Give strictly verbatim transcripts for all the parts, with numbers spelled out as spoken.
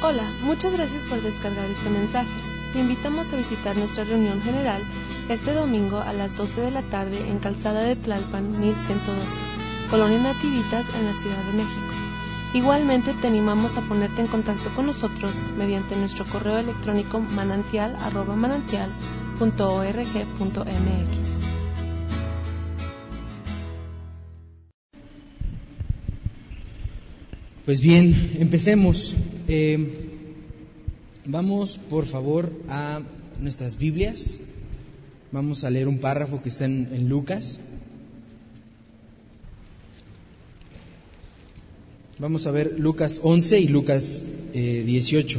Hola, muchas gracias por descargar este mensaje. Te invitamos a visitar nuestra reunión general este domingo a las doce de la tarde en Calzada de Tlalpan mil ciento doce, Colonia Nativitas, en la Ciudad de México. Igualmente te animamos a ponerte en contacto con nosotros mediante nuestro correo electrónico manantial arroba manantial punto org punto mx. Pues bien, empecemos. Eh, vamos, por favor, a nuestras Biblias. Vamos a leer un párrafo que está en, en Lucas. Vamos a ver Lucas once y Lucas eh, dieciocho.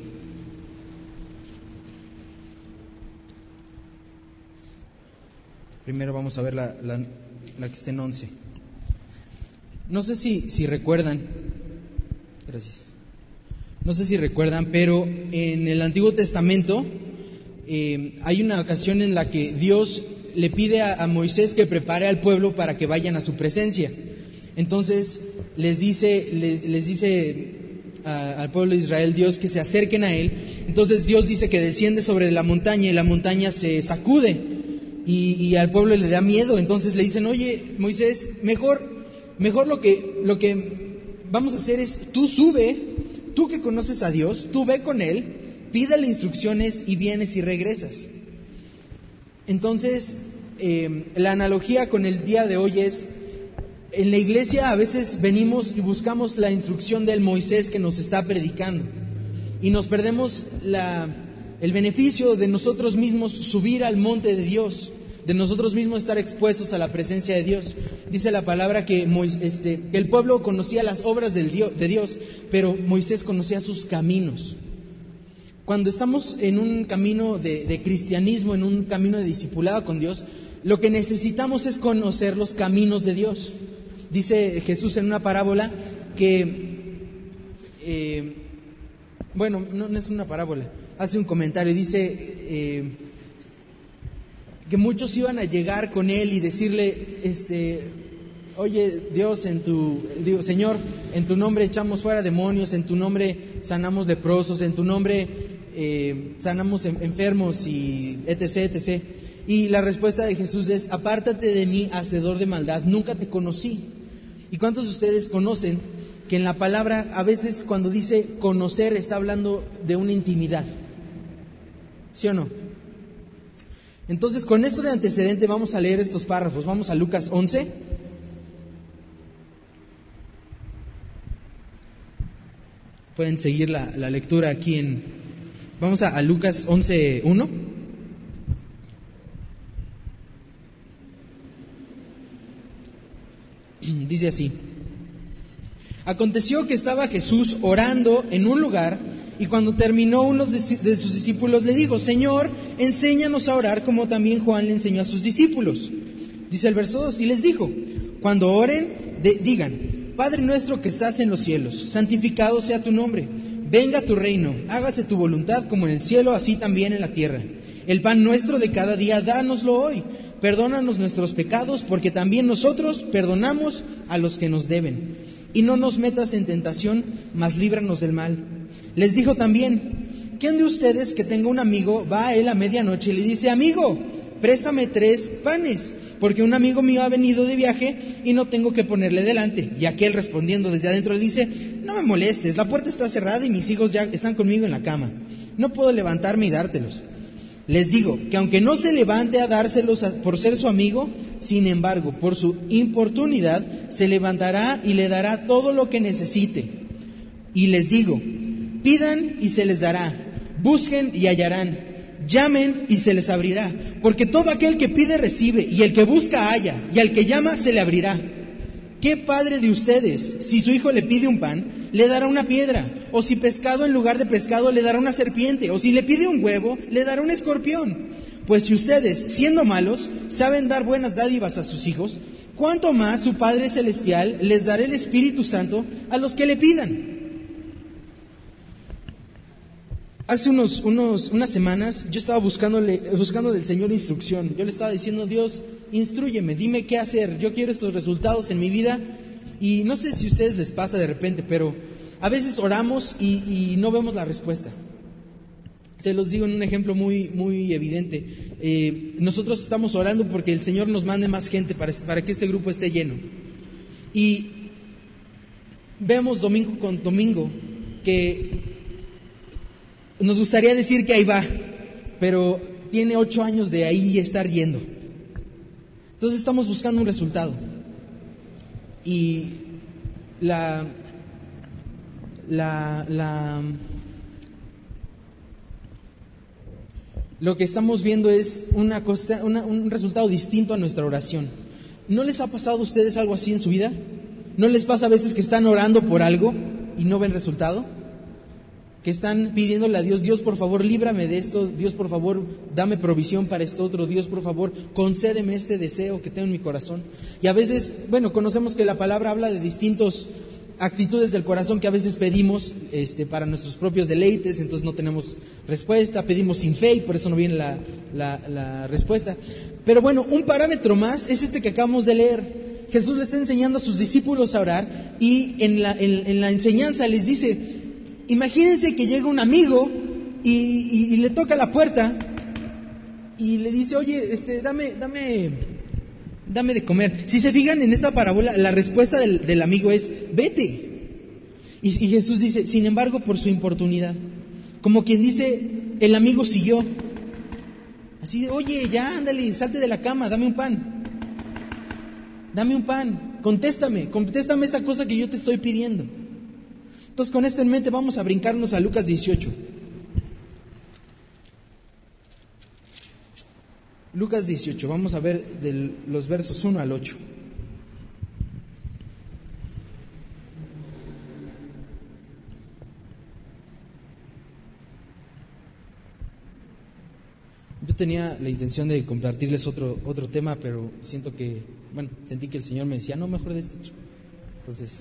Primero vamos a ver la, la, la que está en once. No sé si, si recuerdan, gracias. No sé si recuerdan, pero en el Antiguo Testamento eh, hay una ocasión en la que Dios le pide a, a Moisés que prepare al pueblo para que vayan a su presencia. Entonces les dice, les, les dice a, al pueblo de Israel, Dios, que se acerquen a Él. Entonces Dios dice que desciende sobre la montaña y la montaña se sacude y, y al pueblo le da miedo. Entonces le dicen, oye, Moisés, mejor, mejor lo que, lo que vamos a hacer es, tú sube, tú que conoces a Dios, tú ve con Él, pídale instrucciones y vienes y regresas. Entonces, eh, la analogía con el día de hoy es, en la iglesia a veces venimos y buscamos la instrucción del Moisés que nos está predicando y nos perdemos la, el beneficio de nosotros mismos subir al monte de Dios, de nosotros mismos estar expuestos a la presencia de Dios. Dice la palabra que, Moisés, este, que el pueblo conocía las obras del Dios, de Dios, pero Moisés conocía sus caminos. Cuando estamos en un camino de, de cristianismo, en un camino de discipulado con Dios, lo que necesitamos es conocer los caminos de Dios. Dice Jesús en una parábola que, eh, bueno, no, no es una parábola, hace un comentario, dice eh, que muchos iban a llegar con él y decirle, este, oye Dios, en tu, digo, Señor, en tu nombre echamos fuera demonios, en tu nombre sanamos leprosos, en tu nombre eh, sanamos enfermos y etc, etc. Y la respuesta de Jesús es, apártate de mí, hacedor de maldad, nunca te conocí. ¿Y cuántos de ustedes conocen que en la palabra, a veces cuando dice conocer, está hablando de una intimidad? ¿Sí o no? Entonces, con esto de antecedente vamos a leer estos párrafos. Vamos a Lucas once. Pueden seguir la, la lectura aquí en... Vamos a, a Lucas once, uno. Dice así: aconteció que estaba Jesús orando en un lugar, y cuando terminó, uno de sus discípulos le dijo, Señor, enséñanos a orar como también Juan le enseñó a sus discípulos. Dice el verso dos, y les dijo, cuando oren, de, digan, Padre nuestro que estás en los cielos, santificado sea tu nombre, venga tu reino, hágase tu voluntad como en el cielo, así también en la tierra. El pan nuestro de cada día, dánoslo hoy. Perdónanos nuestros pecados, porque también nosotros perdonamos a los que nos deben. Y no nos metas en tentación, mas líbranos del mal. Les dijo también, ¿quién de ustedes que tenga un amigo va a él a medianoche y le dice, amigo, préstame tres panes, porque un amigo mío ha venido de viaje y no tengo que ponerle delante? Y aquel respondiendo desde adentro le dice, no me molestes, la puerta está cerrada y mis hijos ya están conmigo en la cama. No puedo levantarme y dártelos. Les digo que aunque no se levante a dárselos por ser su amigo, sin embargo, por su importunidad, se levantará y le dará todo lo que necesite. Y les digo, pidan y se les dará, busquen y hallarán, llamen y se les abrirá, porque todo aquel que pide recibe, y el que busca halla, y al que llama se le abrirá. ¿Qué padre de ustedes, si su hijo le pide un pan, le dará una piedra? O si pescado en lugar de pescado le dará una serpiente? O si le pide un huevo, le dará un escorpión? Pues si ustedes, siendo malos, saben dar buenas dádivas a sus hijos, ¿cuánto más su Padre Celestial les dará el Espíritu Santo a los que le pidan? Hace unos, unos, unas semanas yo estaba buscándole, buscando del Señor instrucción. Yo le estaba diciendo, Dios, instrúyeme, dime qué hacer. Yo quiero estos resultados en mi vida Y no sé si a ustedes les pasa de repente, pero a veces oramos y, y no vemos la respuesta. Se los digo en un ejemplo muy, muy evidente. Eh, nosotros estamos orando porque el Señor nos mande más gente para, para que este grupo esté lleno. Y vemos domingo con domingo que nos gustaría decir que ahí va, pero tiene ocho años de ahí estar yendo. Entonces estamos buscando un resultado. Y la, la, la, lo que estamos viendo es una costa, una, un resultado distinto a nuestra oración. ¿No les ha pasado a ustedes algo así en su vida? ¿No les pasa a veces que están orando por algo y no ven resultado? Que están pidiéndole a Dios, Dios por favor líbrame de esto, Dios por favor dame provisión para esto otro, Dios por favor concédeme este deseo que tengo en mi corazón. Y a veces, bueno, conocemos que la palabra habla de distintas actitudes del corazón que a veces pedimos este, para nuestros propios deleites, entonces no tenemos respuesta, pedimos sin fe y por eso no viene la, la, la respuesta. Pero bueno, un parámetro más es este que acabamos de leer. Jesús le está enseñando a sus discípulos a orar y en la, en, en la enseñanza les dice, imagínense que llega un amigo y, y, y le toca la puerta y le dice, oye, este, dame, dame, dame de comer. Si se fijan en esta parábola, la respuesta del, del amigo es, vete. Y, y Jesús dice, sin embargo, por su importunidad. Como quien dice, el amigo siguió. Así de, oye, ya, ándale, salte de la cama, dame un pan. Dame un pan, contéstame, contéstame esta cosa que yo te estoy pidiendo. Entonces, con esto en mente, vamos a brincarnos a Lucas dieciocho. Lucas dieciocho, vamos a ver de los versos uno al ocho. Yo tenía la intención de compartirles otro, otro tema, pero siento que, bueno, sentí que el Señor me decía, no, mejor de este. Entonces,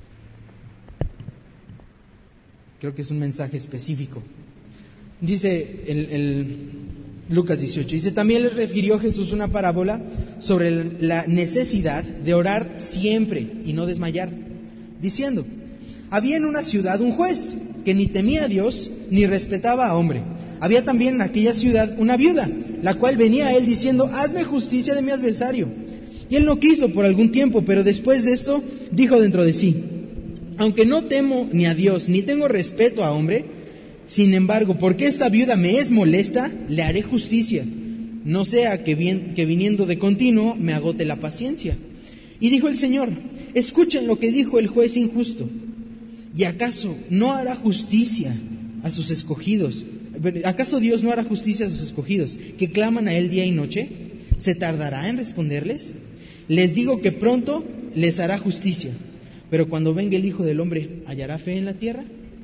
creo que es un mensaje específico. Dice el, el Lucas dieciocho, dice, también les refirió Jesús una parábola sobre la necesidad de orar siempre y no desmayar, diciendo, había en una ciudad un juez que ni temía a Dios ni respetaba a hombre. Había también en aquella ciudad una viuda, la cual venía a él diciendo, hazme justicia de mi adversario. Y él no quiso por algún tiempo, pero después de esto dijo dentro de sí, aunque no temo ni a Dios, ni tengo respeto a hombre, sin embargo, porque esta viuda me es molesta, le haré justicia, no sea que, bien, que viniendo de continuo me agote la paciencia. Y dijo el Señor, escuchen lo que dijo el juez injusto. ¿Y acaso no hará justicia a sus escogidos? ¿Acaso Dios no hará justicia a sus escogidos, que claman a Él día y noche? ¿Se tardará en responderles? Les digo que pronto les hará justicia. Pero cuando venga el Hijo del Hombre, ¿hallará fe en la tierra?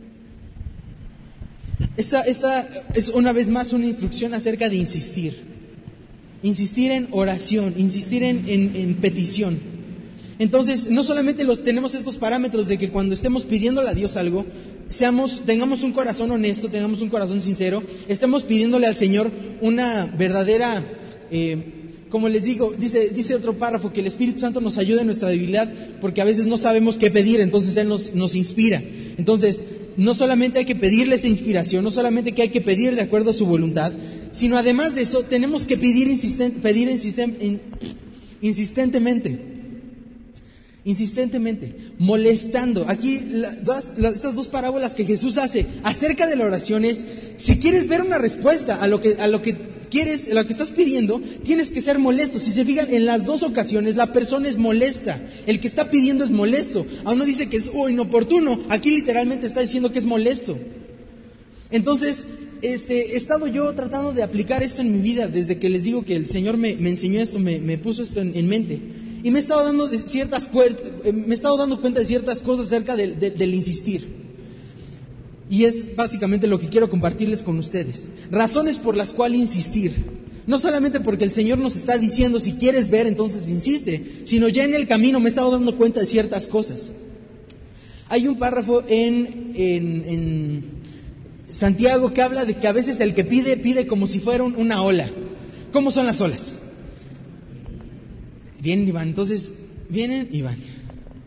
Esta, esta es una vez más una instrucción acerca de insistir. Insistir en oración, insistir en, en, en petición. Entonces, no solamente los, tenemos estos parámetros de que cuando estemos pidiéndole a Dios algo, seamos, tengamos un corazón honesto, tengamos un corazón sincero, estemos pidiéndole al Señor una verdadera, eh, como les digo, dice, dice otro párrafo, que el Espíritu Santo nos ayuda en nuestra debilidad, porque a veces no sabemos qué pedir, entonces Él nos, nos inspira. Entonces, no solamente hay que pedirle esa inspiración, no solamente que hay que pedir de acuerdo a su voluntad, sino además de eso, tenemos que pedir, insisten, pedir insisten, in, insistentemente. Insistentemente, molestando. Aquí la, dos, la, estas dos parábolas que Jesús hace acerca de la oración es, si quieres ver una respuesta a lo que a lo que quieres, a lo que estás pidiendo, tienes que ser molesto. Si se fijan, en las dos ocasiones la persona es molesta, el que está pidiendo es molesto. A uno dice que es oh, inoportuno, aquí literalmente está diciendo que es molesto. Entonces, este, he estado yo tratando de aplicar esto en mi vida desde que les digo que el Señor me, me enseñó esto, me, me puso esto en, en mente. Y me he estado dando de ciertas me he estado dando cuenta de ciertas cosas acerca del, de, del insistir. Y es básicamente lo que quiero compartirles con ustedes. Razones por las cuales insistir. No solamente porque el Señor nos está diciendo, si quieres ver, entonces insiste, sino ya en el camino me he estado dando cuenta de ciertas cosas. Hay un párrafo en, en, en Santiago que habla de que a veces el que pide, pide como si fuera un, una ola. ¿Cómo son las olas? Vienen y van, entonces vienen y van.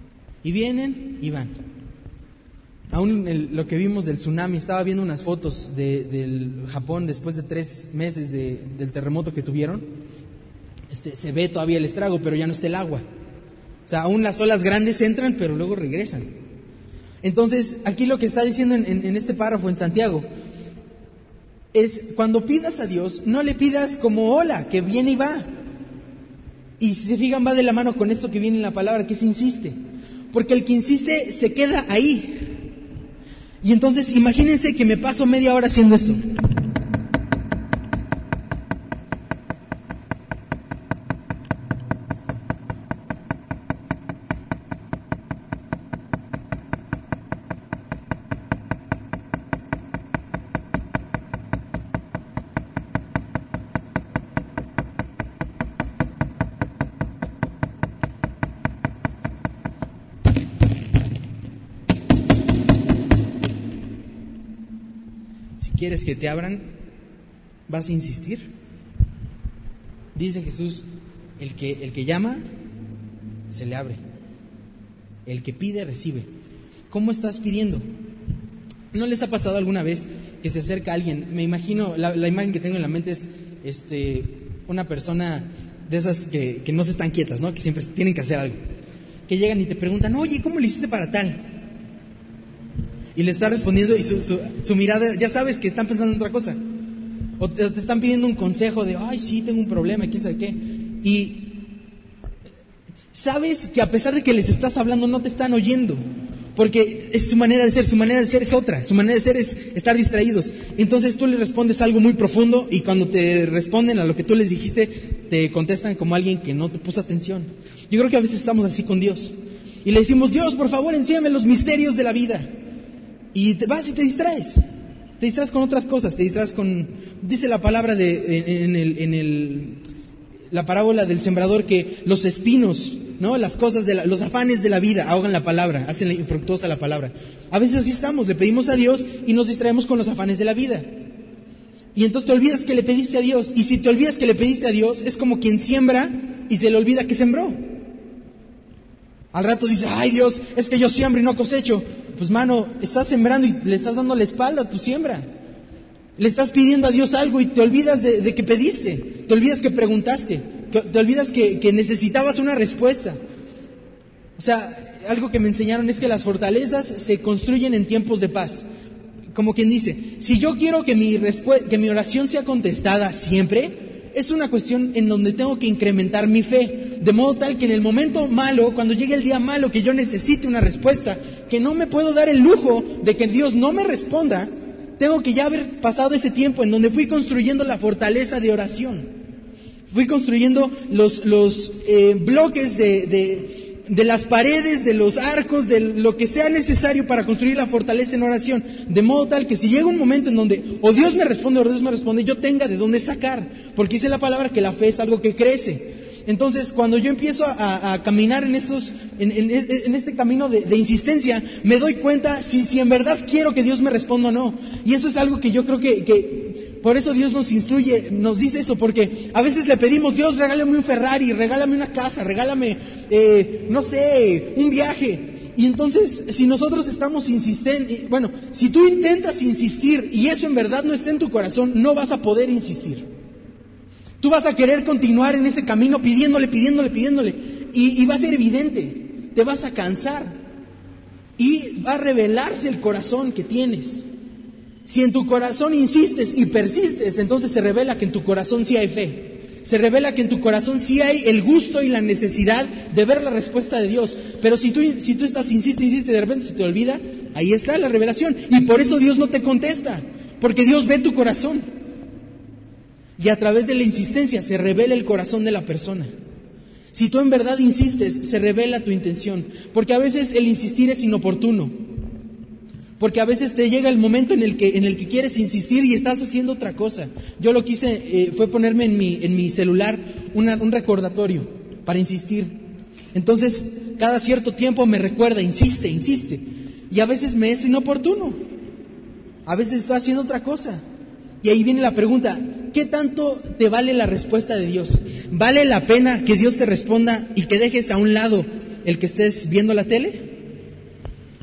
Y vienen y van. Aún el, lo que vimos del tsunami, estaba viendo unas fotos de, del Japón después de tres meses de, del terremoto que tuvieron. Este, se ve todavía el estrago, pero ya no está el agua. O sea, aún las olas grandes entran, pero luego regresan. Entonces, aquí lo que está diciendo en, en, en este párrafo en Santiago es, cuando pidas a Dios, no le pidas como ola, que viene y va. Y si se fijan, va de la mano con esto que viene en la palabra, que se insiste. Porque el que insiste se queda ahí. Y entonces, imagínense que me paso media hora haciendo esto. ¿Quieres que te abran? ¿Vas a insistir? Dice Jesús, el que, el que llama, se le abre. El que pide, recibe. ¿Cómo estás pidiendo? ¿No les ha pasado alguna vez que se acerca alguien? Me imagino, la, la imagen que tengo en la mente es este, una persona de esas que, que no se están quietas, ¿no? Que siempre tienen que hacer algo. Que llegan y te preguntan, oye, ¿cómo le hiciste para tal? Y le está respondiendo y su, su, su mirada, ya sabes que están pensando en otra cosa. O te, te están pidiendo un consejo de, ay, sí, tengo un problema, quién sabe qué. Y sabes que a pesar de que les estás hablando, no te están oyendo. Porque es su manera de ser, su manera de ser es otra. Su manera de ser es estar distraídos. Entonces tú le respondes algo muy profundo y cuando te responden a lo que tú les dijiste, te contestan como alguien que no te puso atención. Yo creo que a veces estamos así con Dios. Y le decimos, Dios, por favor, enséñame los misterios de la vida. Y te vas y te distraes, te distraes con otras cosas, te distraes con, dice la palabra de, en, el, en el, la parábola del sembrador que los espinos, ¿no? Las cosas, de la, los afanes de la vida ahogan la palabra, hacen infructuosa la palabra. A veces así estamos, le pedimos a Dios y nos distraemos con los afanes de la vida. Y entonces te olvidas que le pediste a Dios, y si te olvidas que le pediste a Dios, es como quien siembra y se le olvida que sembró. Al rato dice, ay Dios, es que yo siembro y no cosecho. Pues mano, estás sembrando y le estás dando la espalda a tu siembra. Le estás pidiendo a Dios algo y te olvidas de, de que pediste, te olvidas que preguntaste, que, te olvidas que, que necesitabas una respuesta. O sea, algo que me enseñaron es que las fortalezas se construyen en tiempos de paz. Como quien dice, si yo quiero que mi, respu- que mi oración sea contestada siempre, es una cuestión en donde tengo que incrementar mi fe, de modo tal que en el momento malo, cuando llegue el día malo, que yo necesite una respuesta, que no me puedo dar el lujo de que Dios no me responda, tengo que ya haber pasado ese tiempo en donde fui construyendo la fortaleza de oración, fui construyendo los, los eh, bloques de, de, de las paredes, de los arcos, de lo que sea necesario para construir la fortaleza en oración, de modo tal que si llega un momento en donde o Dios me responde o Dios me responde, yo tenga de dónde sacar, porque dice la palabra que la fe es algo que crece. Entonces, cuando yo empiezo a, a caminar en, estos, en, en, en este camino de, de insistencia, me doy cuenta si, si en verdad quiero que Dios me responda o no. Y eso es algo que yo creo que, que por eso Dios nos instruye, nos dice eso, porque a veces le pedimos, Dios, regálame un Ferrari, regálame una casa, regálame, eh, no sé, un viaje. Y entonces, si nosotros estamos insistentes, bueno, si tú intentas insistir y eso en verdad no está en tu corazón, no vas a poder insistir. Tú vas a querer continuar en ese camino pidiéndole, pidiéndole, pidiéndole. Y, y va a ser evidente, te vas a cansar. Y va a revelarse el corazón que tienes. Si en tu corazón insistes y persistes, entonces se revela que en tu corazón sí hay fe. Se revela que en tu corazón sí hay el gusto y la necesidad de ver la respuesta de Dios. Pero si tú, si tú estás, insiste, insiste, de repente se te olvida, ahí está la revelación. Y por eso Dios no te contesta, porque Dios ve tu corazón. Y a través de la insistencia se revela el corazón de la persona. Si tú en verdad insistes, se revela tu intención. Porque a veces el insistir es inoportuno. Porque a veces te llega el momento en el que, en el que quieres insistir y estás haciendo otra cosa. Yo lo que hice eh, fue ponerme en mi, en mi celular una, un recordatorio para insistir. Entonces, cada cierto tiempo me recuerda, insiste, insiste. Y a veces me es inoportuno. A veces estoy haciendo otra cosa. Y ahí viene la pregunta, ¿qué tanto te vale la respuesta de Dios? ¿Vale la pena que Dios te responda y que dejes a un lado el que estés viendo la tele?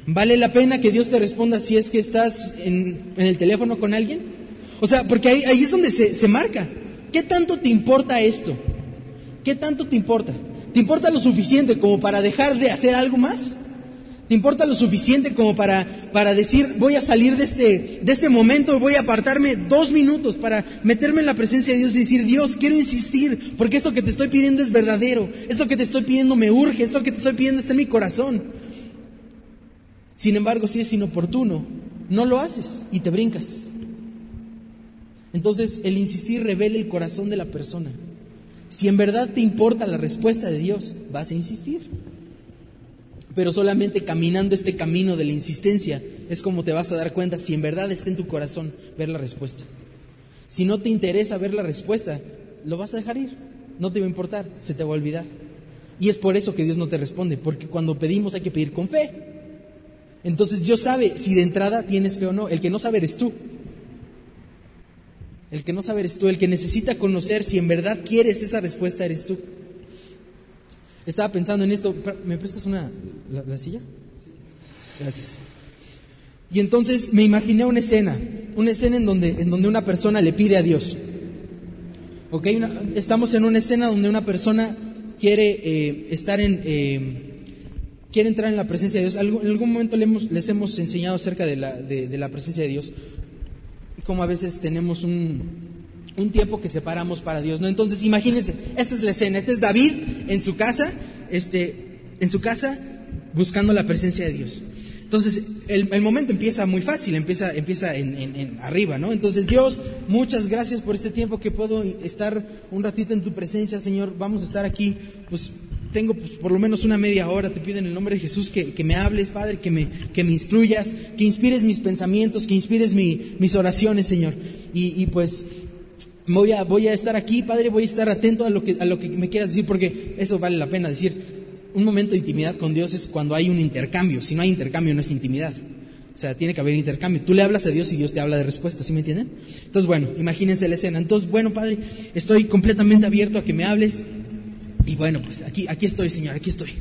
¿Vale la pena que Dios te responda si es que estás en, en el teléfono con alguien? O sea, porque ahí, ahí es donde se, se marca. ¿Qué tanto te importa esto? ¿Qué tanto te importa? ¿Te importa lo suficiente como para dejar de hacer algo más? ¿Te importa lo suficiente como para, para decir, voy a salir de este, de este momento, voy a apartarme dos minutos para meterme en la presencia de Dios y decir, Dios, quiero insistir, porque esto que te estoy pidiendo es verdadero, esto que te estoy pidiendo me urge, esto que te estoy pidiendo está en mi corazón? Sin embargo, si es inoportuno, no lo haces y te brincas. Entonces, el insistir revela el corazón de la persona. Si en verdad te importa la respuesta de Dios, vas a insistir. Pero solamente caminando este camino de la insistencia es como te vas a dar cuenta si en verdad está en tu corazón ver la respuesta. Si no te interesa ver la respuesta, lo vas a dejar ir. No te va a importar, se te va a olvidar. Y es por eso que Dios no te responde, porque cuando pedimos hay que pedir con fe. Entonces Dios sabe si de entrada tienes fe o no. El que no sabe eres tú. El que no sabe eres tú. El que necesita conocer si en verdad quieres esa respuesta eres tú. Estaba pensando en esto. ¿Me prestas una la, la silla? Gracias. Y entonces me imaginé una escena, una escena en donde, en donde una persona le pide a Dios. ¿Ok? Una, estamos en una escena donde una persona quiere eh, estar en, eh, quiere entrar en la presencia de Dios. Algo, en algún momento les hemos, les hemos enseñado acerca de la, de, de la presencia de Dios. Como a veces tenemos un un tiempo que separamos para Dios, ¿no? Entonces, imagínense, esta es la escena, este es David en su casa, este, en su casa, buscando la presencia de Dios. Entonces, el, el momento empieza muy fácil, empieza, empieza en, en, en arriba, ¿no? Entonces, Dios, muchas gracias por este tiempo que puedo estar un ratito en tu presencia, Señor. Vamos a estar aquí, pues, tengo pues, por lo menos una media hora. Te pido en el nombre de Jesús que, que me hables, Padre, que me, que me instruyas, que inspires mis pensamientos, que inspires mi, mis oraciones, Señor. Y, y pues... Voy a, voy a estar aquí, Padre, voy a estar atento a lo que, a lo que me quieras decir, porque eso vale la pena decir. Un momento de intimidad con Dios es cuando hay un intercambio. Si no hay intercambio, no es intimidad. O sea, tiene que haber intercambio. Tú le hablas a Dios y Dios te habla de respuesta, ¿sí me entienden? Entonces, bueno, imagínense la escena. Entonces, bueno, Padre, estoy completamente abierto a que me hables. Y bueno, pues aquí, aquí estoy, Señor, aquí estoy.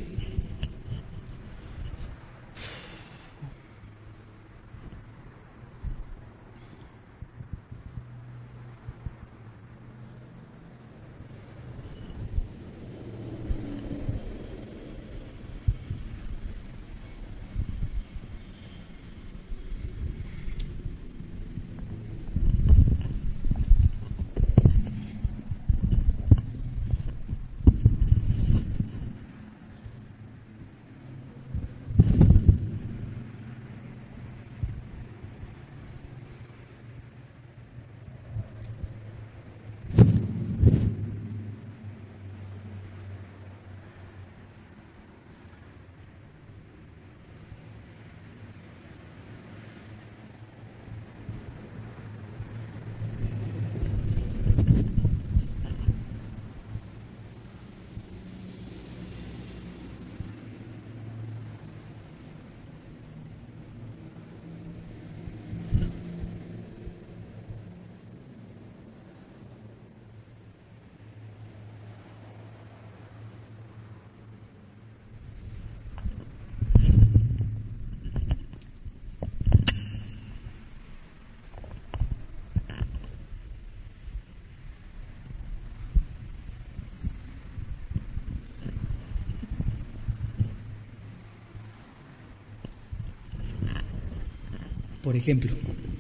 Por ejemplo.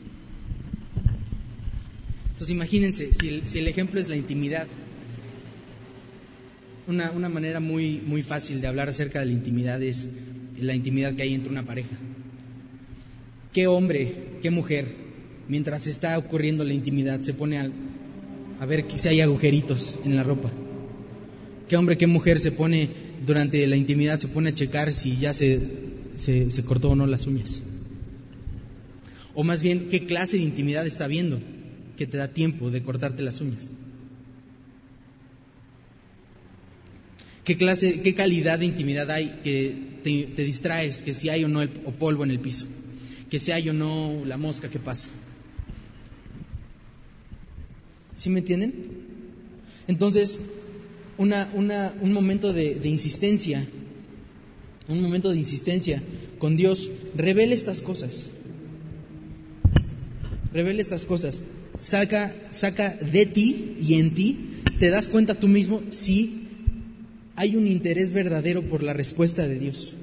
Entonces imagínense, si el, si el ejemplo es la intimidad, una, una manera muy, muy fácil de hablar acerca de la intimidad es la intimidad que hay entre una pareja. ¿Qué hombre, qué mujer, mientras está ocurriendo la intimidad, se pone a, a ver si hay agujeritos en la ropa? ¿Qué hombre, qué mujer se pone durante la intimidad, se pone a checar si ya se, se, se cortó o no las uñas? O más bien, ¿qué clase de intimidad está habiendo que te da tiempo de cortarte las uñas? ¿Qué clase, qué calidad de intimidad hay que te, te distraes, que si hay o no el, o polvo en el piso, que si hay o no la mosca que pasa? ¿Sí me entienden? Entonces, una, una, un momento de, de insistencia, un momento de insistencia con Dios, revela estas cosas. Revela estas cosas. Saca, saca de ti y en ti, te das cuenta tú mismo si hay un interés verdadero por la respuesta de Dios.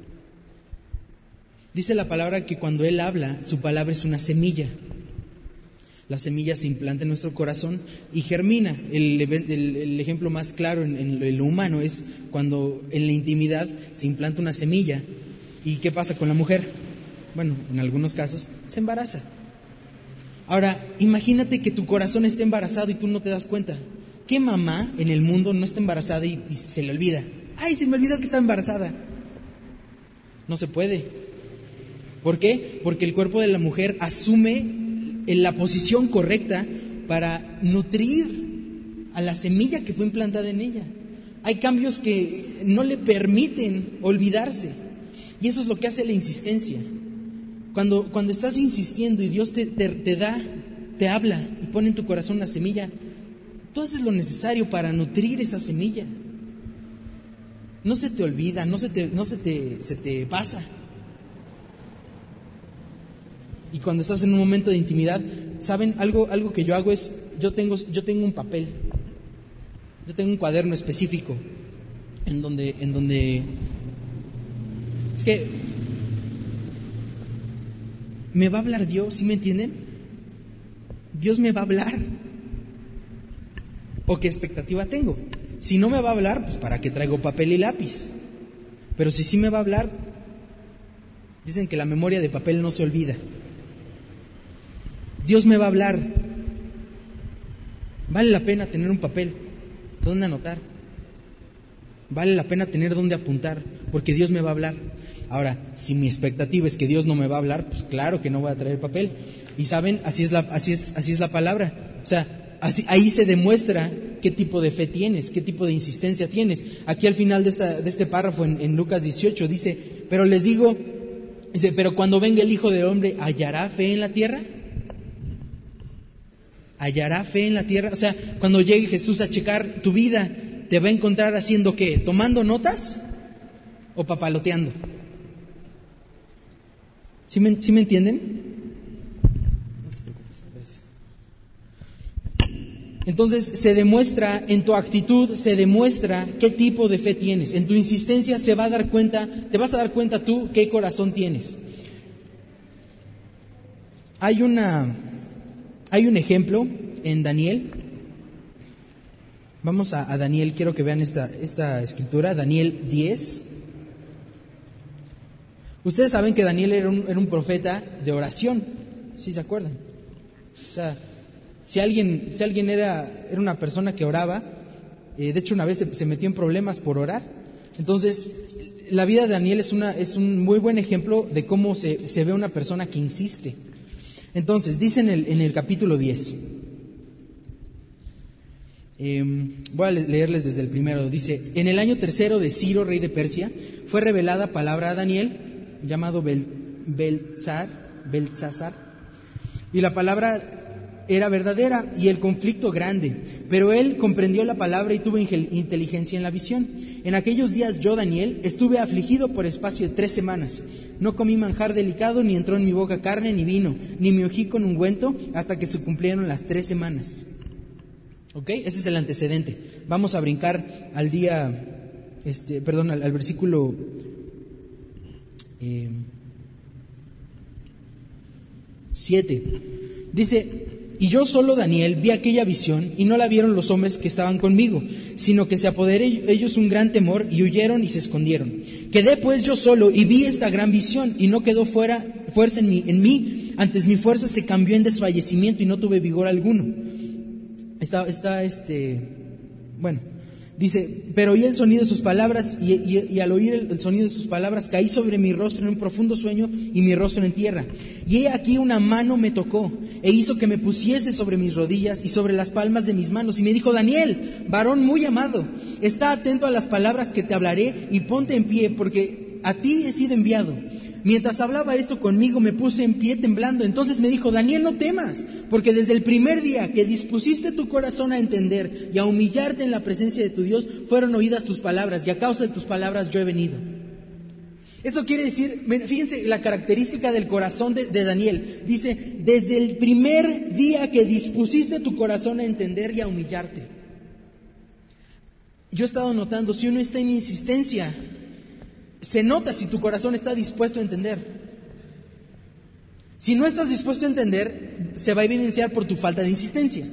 Dice la palabra que cuando Él habla, su palabra es una semilla. La semilla se implanta en nuestro corazón y germina. El, el, el ejemplo más claro en, en lo humano es cuando en la intimidad se implanta una semilla. ¿Y qué pasa con la mujer? Bueno, en algunos casos se embaraza. Ahora, imagínate que tu corazón esté embarazado y tú no te das cuenta. ¿Qué mamá en el mundo no está embarazada y, y se le olvida? ¡Ay, se me olvidó que está embarazada! No se puede. ¿Por qué? Porque el cuerpo de la mujer asume en la posición correcta para nutrir a la semilla que fue implantada en ella. Hay cambios que no le permiten olvidarse. Y eso es lo que hace la insistencia. Cuando, cuando estás insistiendo y Dios te, te, te da, te habla y pone en tu corazón una semilla, tú haces lo necesario para nutrir esa semilla. No se te olvida, no se te, no se te, se te pasa. Y cuando estás en un momento de intimidad, ¿saben? Algo, algo que yo hago es, yo tengo, yo tengo un papel, yo tengo un cuaderno específico, en donde, en donde, es que me va a hablar Dios, ¿sí me entienden? Dios me va a hablar. ¿O qué expectativa tengo? Si no me va a hablar, pues ¿para qué traigo papel y lápiz? Pero si sí me va a hablar, dicen que la memoria de papel no se olvida. Dios me va a hablar. Vale la pena tener un papel donde anotar. Vale la pena tener donde apuntar, porque Dios me va a hablar. Ahora, si mi expectativa es que Dios no me va a hablar, pues claro que no voy a traer papel. Y saben, así es la, así es, así es la palabra. O sea, así, ahí se demuestra qué tipo de fe tienes, qué tipo de insistencia tienes. Aquí al final de, esta, de este párrafo en, en Lucas dieciocho dice, pero les digo, dice, pero cuando venga el Hijo del Hombre, ¿hallará fe en la tierra? ¿Hallará fe en la tierra? O sea, cuando llegue Jesús a checar tu vida, ¿te va a encontrar haciendo qué? ¿Tomando notas o papaloteando? ¿Sí me, ¿sí me entienden? Entonces se demuestra en tu actitud, se demuestra qué tipo de fe tienes. En tu insistencia se va a dar cuenta, te vas a dar cuenta tú qué corazón tienes. Hay una, hay un ejemplo en Daniel. Vamos a, a Daniel, quiero que vean esta, esta escritura, Daniel diez. Ustedes saben que Daniel era un, era un profeta de oración, ¿sí se acuerdan? O sea, si alguien, si alguien era, era una persona que oraba, eh, de hecho una vez se, se metió en problemas por orar. Entonces, la vida de Daniel es, una, es un muy buen ejemplo de cómo se, se ve una persona que insiste. Entonces, dice en el, en el capítulo diez, eh, voy a leerles desde el primero, dice, en el año tercero de Ciro, rey de Persia, fue revelada palabra a Daniel, llamado Bel, Belzar, Belzazar, y la palabra era verdadera y el conflicto grande, pero él comprendió la palabra y tuvo inteligencia en la visión. En aquellos días yo, Daniel, estuve afligido por espacio de tres semanas. No comí manjar delicado, ni entró en mi boca carne ni vino, ni me ungí con ungüento, hasta que se cumplieron las tres semanas. ¿Ok? Ese es el antecedente. Vamos a brincar al día, este, perdón, al, al versículo eh, siete. Dice, y yo solo, Daniel, vi aquella visión y no la vieron los hombres que estaban conmigo, sino que se apoderó ellos un gran temor y huyeron y se escondieron. Quedé pues yo solo y vi esta gran visión y no quedó fuera fuerza en mí, en mí, antes mi fuerza se cambió en desfallecimiento y no tuve vigor alguno. Está, está este, bueno, dice, pero oí el sonido de sus palabras y, y, y al oír el, el sonido de sus palabras caí sobre mi rostro en un profundo sueño y mi rostro en tierra. Y he aquí una mano me tocó e hizo que me pusiese sobre mis rodillas y sobre las palmas de mis manos y me dijo, Daniel, varón muy amado, está atento a las palabras que te hablaré y ponte en pie porque a ti he sido enviado. Mientras hablaba esto conmigo me puse en pie temblando. Entonces me dijo, Daniel, no temas, porque desde el primer día que dispusiste tu corazón a entender y a humillarte en la presencia de tu Dios, fueron oídas tus palabras, y a causa de tus palabras yo he venido. Eso quiere decir, fíjense la característica del corazón de, de Daniel. Dice, desde el primer día que dispusiste tu corazón a entender y a humillarte. Yo he estado notando, si uno está en insistencia, se nota si tu corazón está dispuesto a entender. Si no estás dispuesto a entender, se va a evidenciar por tu falta de insistencia.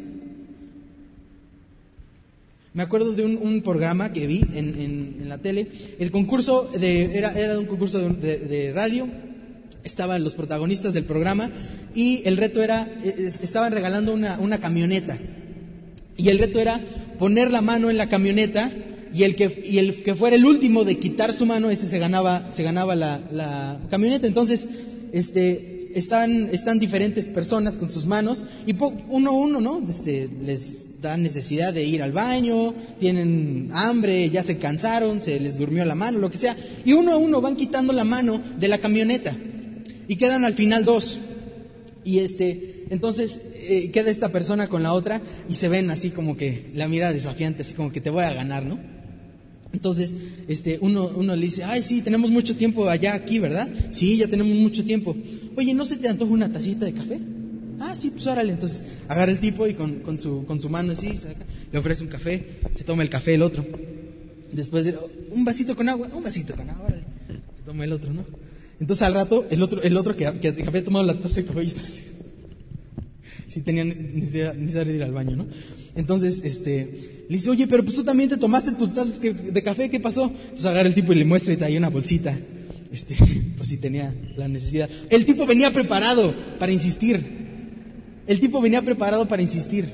Me acuerdo de un, un programa que vi en, en, en la tele. El concurso de, era, era un concurso de, de, de radio. Estaban los protagonistas del programa y el reto era, es, estaban regalando una, una camioneta. Y el reto era poner la mano en la camioneta y el que, y el que fuera el último de quitar su mano, ese se ganaba, se ganaba la, la camioneta. Entonces, este... Están, están diferentes personas con sus manos y po, uno a uno, ¿no? Este, les da necesidad de ir al baño, tienen hambre, ya se cansaron, se les durmió la mano, lo que sea. Y uno a uno van quitando la mano de la camioneta y quedan al final dos. Y este, entonces eh, queda esta persona con la otra y se ven así como que la mira desafiante, así como que te voy a ganar, ¿no? Entonces, este, uno, uno le dice, ay, sí, tenemos mucho tiempo allá aquí, ¿verdad? Sí, ya tenemos mucho tiempo. Oye, ¿no se te antoja una tacita de café? Ah, sí, pues órale. Entonces, agarra el tipo y con, con su, con su mano así, saca, le ofrece un café, se toma el café el otro. Después, de, un vasito con agua, un vasito con agua, órale. Se toma el otro, ¿no? Entonces, al rato, el otro, el otro que, que había tomado la taza de café y está así. Sí tenía necesidad, necesidad de ir al baño, ¿no? Entonces, este, le dice, oye, pero pues tú también te tomaste tus tazas de café, ¿qué pasó? Entonces agarra el tipo y le muestra y trae una bolsita. Este, pues sí tenía la necesidad. El tipo venía preparado para insistir. El tipo venía preparado para insistir.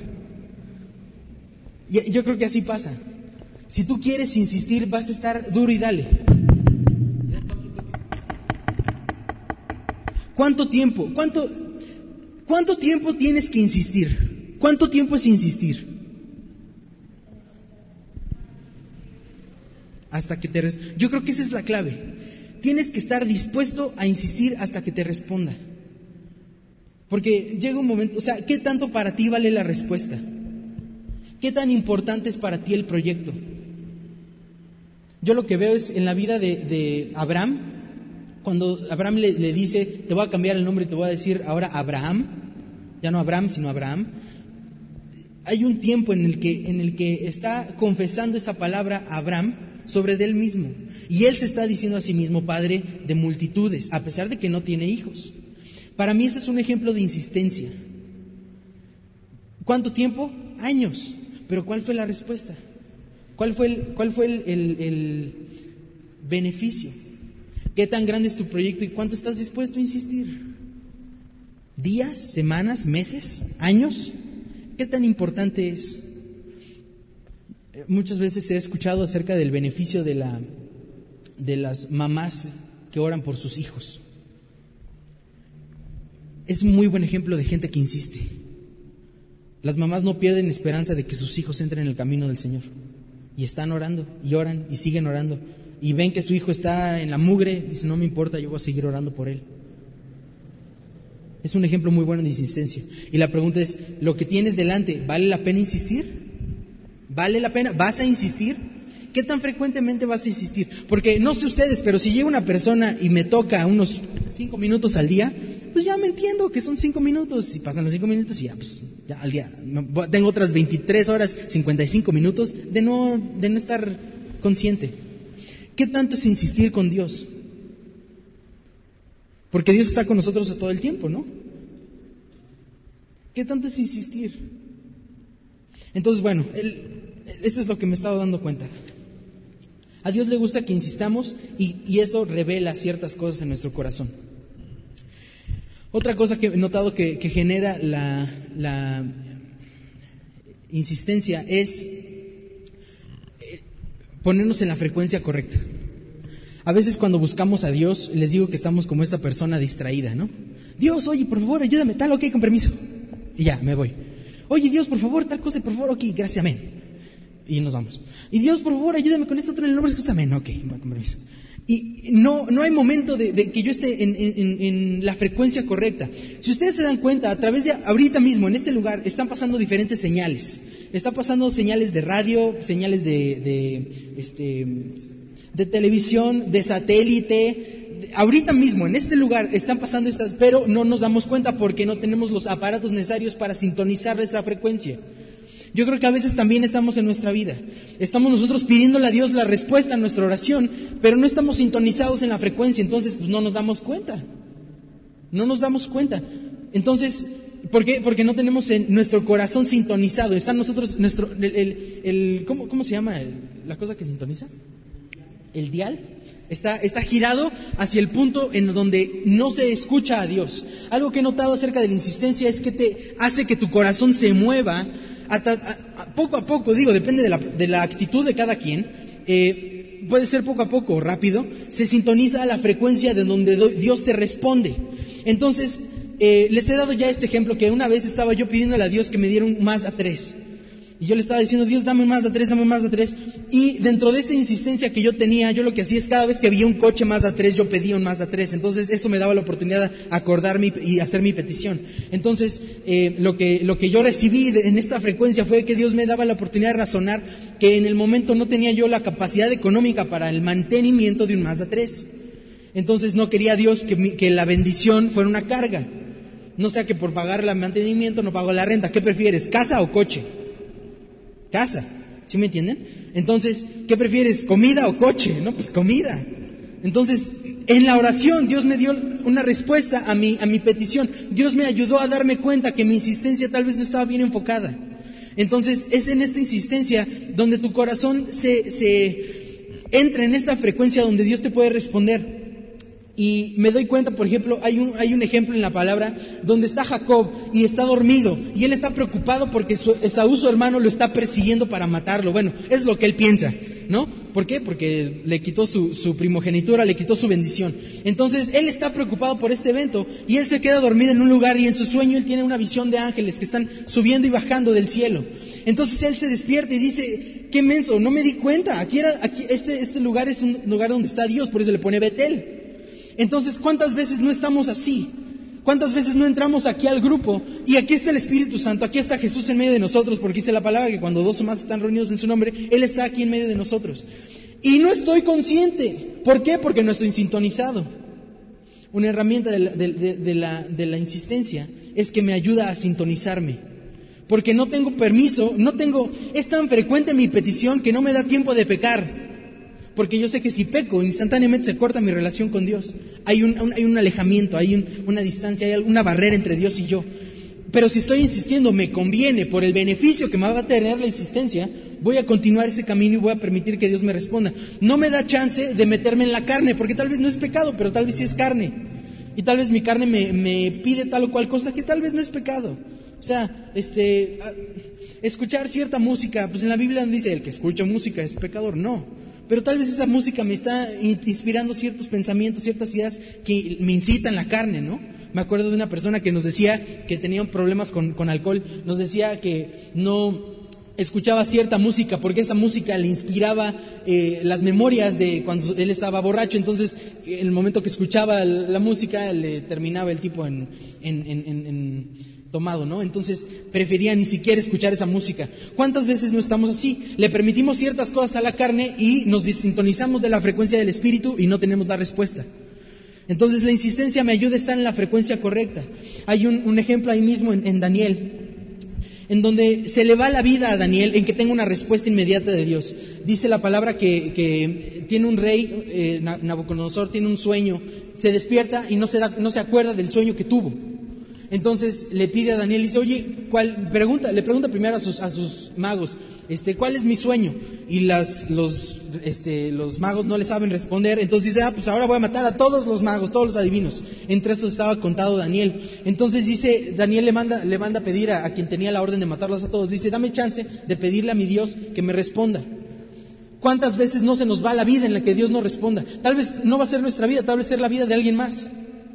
Y yo creo que así pasa. Si tú quieres insistir, vas a estar duro y dale. ¿Cuánto tiempo? ¿Cuánto? ¿Cuánto tiempo tienes que insistir? ¿Cuánto tiempo es insistir? Hasta que te res... Yo creo que esa es la clave. Tienes que estar dispuesto a insistir hasta que te responda. Porque llega un momento, o sea, ¿qué tanto para ti vale la respuesta? ¿Qué tan importante es para ti el proyecto? Yo lo que veo es en la vida de, de Abraham, cuando Abraham le, le dice, te voy a cambiar el nombre y te voy a decir ahora Abraham, ya no Abraham, sino Abraham. Hay un tiempo en el que, en el que está confesando esa palabra Abraham sobre él mismo. Y él se está diciendo a sí mismo padre de multitudes, a pesar de que no tiene hijos. Para mí ese es un ejemplo de insistencia. ¿Cuánto tiempo? Años. Pero ¿cuál fue la respuesta? ¿Cuál fue el, cuál fue el, el, el beneficio? ¿Qué tan grande es tu proyecto y cuánto estás dispuesto a insistir? ¿Días, semanas, meses, años? ¿Qué tan importante es? Muchas veces he escuchado acerca del beneficio de, la, de las mamás que oran por sus hijos. Es un muy buen ejemplo de gente que insiste. Las mamás no pierden esperanza de que sus hijos entren en el camino del Señor. Y están orando, y oran, y siguen orando. Y ven que su hijo está en la mugre, y dicen, no me importa, yo voy a seguir orando por él. Es un ejemplo muy bueno de insistencia. Y la pregunta es, ¿lo que tienes delante, vale la pena insistir? ¿Vale la pena? ¿Vas a insistir? ¿Qué tan frecuentemente vas a insistir? Porque no sé ustedes, pero si llega una persona y me toca unos cinco minutos al día, pues ya me entiendo que son cinco minutos. Y pasan los cinco minutos y ya, pues, ya al día. Tengo otras veintitrés horas, cincuenta y cinco minutos de no, de no estar consciente. ¿Qué tanto es insistir con Dios? Porque Dios está con nosotros todo el tiempo, ¿no? ¿Qué tanto es insistir? Entonces, bueno, él, eso es lo que me he estado dando cuenta. A Dios le gusta que insistamos y, y eso revela ciertas cosas en nuestro corazón. Otra cosa que he notado que, que genera la, la insistencia es ponernos en la frecuencia correcta. A veces cuando buscamos a Dios, les digo que estamos como esta persona distraída, ¿no? Dios, oye, por favor, ayúdame, tal, ok, con permiso. Y ya, me voy. Oye, Dios, por favor, tal cosa, por favor, ok, gracias, amén. Y nos vamos. Y Dios, por favor, ayúdame con esto otro en el nombre de Jesús, amén, ok, con permiso. Y no, no hay momento de, de que yo esté en, en, en la frecuencia correcta. Si ustedes se dan cuenta, a través de ahorita mismo, en este lugar, están pasando diferentes señales. Está pasando señales de radio, señales de, de, este, de televisión, de satélite, ahorita mismo, en este lugar, están pasando estas, pero no nos damos cuenta porque no tenemos los aparatos necesarios para sintonizar esa frecuencia. Yo creo que a veces también estamos en nuestra vida. Estamos nosotros pidiéndole a Dios la respuesta a nuestra oración, pero no estamos sintonizados en la frecuencia, entonces pues no nos damos cuenta. No nos damos cuenta. Entonces, ¿por qué? Porque no tenemos en nuestro corazón sintonizado. Está nosotros, nuestro, el, el, el ¿cómo, ¿cómo se llama el, la cosa que sintoniza? El dial. Está, está girado hacia el punto en donde no se escucha a Dios. Algo que he notado acerca de la insistencia es que te hace que tu corazón se mueva a, a, a, poco a poco, digo, depende de la, de la actitud de cada quien. Eh, puede ser poco a poco, rápido. Se sintoniza a la frecuencia de donde Dios te responde. Entonces, eh, les he dado ya este ejemplo que una vez estaba yo pidiéndole a Dios que me diera un Mazda tres. Y yo le estaba diciendo, Dios, dame un Mazda tres, dame un Mazda tres. Y dentro de esta insistencia que yo tenía, yo lo que hacía es cada vez que veía un coche Mazda tres, yo pedía un Mazda tres. Entonces eso me daba la oportunidad de acordarme y hacer mi petición. Entonces eh, lo que lo que yo recibí de, en esta frecuencia fue que Dios me daba la oportunidad de razonar que en el momento no tenía yo la capacidad económica para el mantenimiento de un Mazda tres. Entonces no quería Dios que, mi, que la bendición fuera una carga. No sea que por pagar el mantenimiento no pago la renta. ¿Qué prefieres, casa o coche? Casa, ¿sí me entienden? Entonces, ¿qué prefieres, comida o coche? No, pues comida. Entonces, en la oración Dios me dio una respuesta a mi, a mi petición. Dios me ayudó a darme cuenta que mi insistencia tal vez no estaba bien enfocada. Entonces, es en esta insistencia donde tu corazón se, se entra en esta frecuencia donde Dios te puede responder. Y me doy cuenta, por ejemplo, hay un, hay un ejemplo en la palabra donde está Jacob y está dormido y él está preocupado porque su, Esaú, su hermano, lo está persiguiendo para matarlo. Bueno, es lo que él piensa, ¿no? ¿Por qué? Porque le quitó su, su primogenitura, le quitó su bendición. Entonces, él está preocupado por este evento y él se queda dormido en un lugar y en su sueño él tiene una visión de ángeles que están subiendo y bajando del cielo. Entonces, él se despierta y dice, qué menso, no me di cuenta, aquí era, aquí, este, este lugar es un lugar donde está Dios, por eso le pone Betel. Entonces, ¿cuántas veces no estamos así? ¿Cuántas veces no entramos aquí al grupo? Y aquí está el Espíritu Santo, aquí está Jesús en medio de nosotros, porque dice la palabra que cuando dos o más están reunidos en su nombre, Él está aquí en medio de nosotros. Y no estoy consciente. ¿Por qué? Porque no estoy sintonizado. Una herramienta de la, de, de, de la, de la insistencia es que me ayuda a sintonizarme. Porque no tengo permiso, no tengo, es tan frecuente mi petición que no me da tiempo de pecar. Porque yo sé que si peco, instantáneamente se corta mi relación con Dios. Hay un, un, hay un alejamiento, hay un, una distancia, hay una barrera entre Dios y yo. Pero si estoy insistiendo, me conviene, por el beneficio que me va a tener la insistencia, voy a continuar ese camino y voy a permitir que Dios me responda. No me da chance de meterme en la carne, porque tal vez no es pecado, pero tal vez sí es carne. Y tal vez mi carne me, me pide tal o cual cosa que tal vez no es pecado. O sea, este, escuchar cierta música, pues en la Biblia no dice, el que escucha música es pecador, no. Pero tal vez esa música me está inspirando ciertos pensamientos, ciertas ideas que me incitan la carne, ¿no? Me acuerdo de una persona que nos decía que tenía problemas con, con alcohol, nos decía que no escuchaba cierta música porque esa música le inspiraba eh, las memorias de cuando él estaba borracho. Entonces, en el momento que escuchaba la música, le terminaba el tipo en... en, en, en, en tomado, ¿no? Entonces prefería ni siquiera escuchar esa música. ¿Cuántas veces no estamos así? Le permitimos ciertas cosas a la carne y nos desintonizamos de la frecuencia del Espíritu y no tenemos la respuesta. Entonces la insistencia me ayuda a estar en la frecuencia correcta. Hay un, un ejemplo ahí mismo en, en Daniel, en donde se le va la vida a Daniel en que tenga una respuesta inmediata de Dios. Dice la palabra que, que tiene un rey, eh, Nabucodonosor, tiene un sueño, se despierta y no se, da, no se acuerda del sueño que tuvo. Entonces le pide a Daniel y dice, oye, ¿cuál? Pregunta, le pregunta primero a sus, a sus magos, este, ¿cuál es mi sueño? Y las, los, este, los magos no le saben responder. Entonces dice, ah, pues ahora voy a matar a todos los magos, todos los adivinos. Entre estos estaba contado Daniel. Entonces dice, Daniel le manda, le manda a pedir a, a quien tenía la orden de matarlos a todos. Dice, dame chance de pedirle a mi Dios que me responda. ¿Cuántas veces no se nos va la vida en la que Dios no responda? Tal vez no va a ser nuestra vida, tal vez ser la vida de alguien más.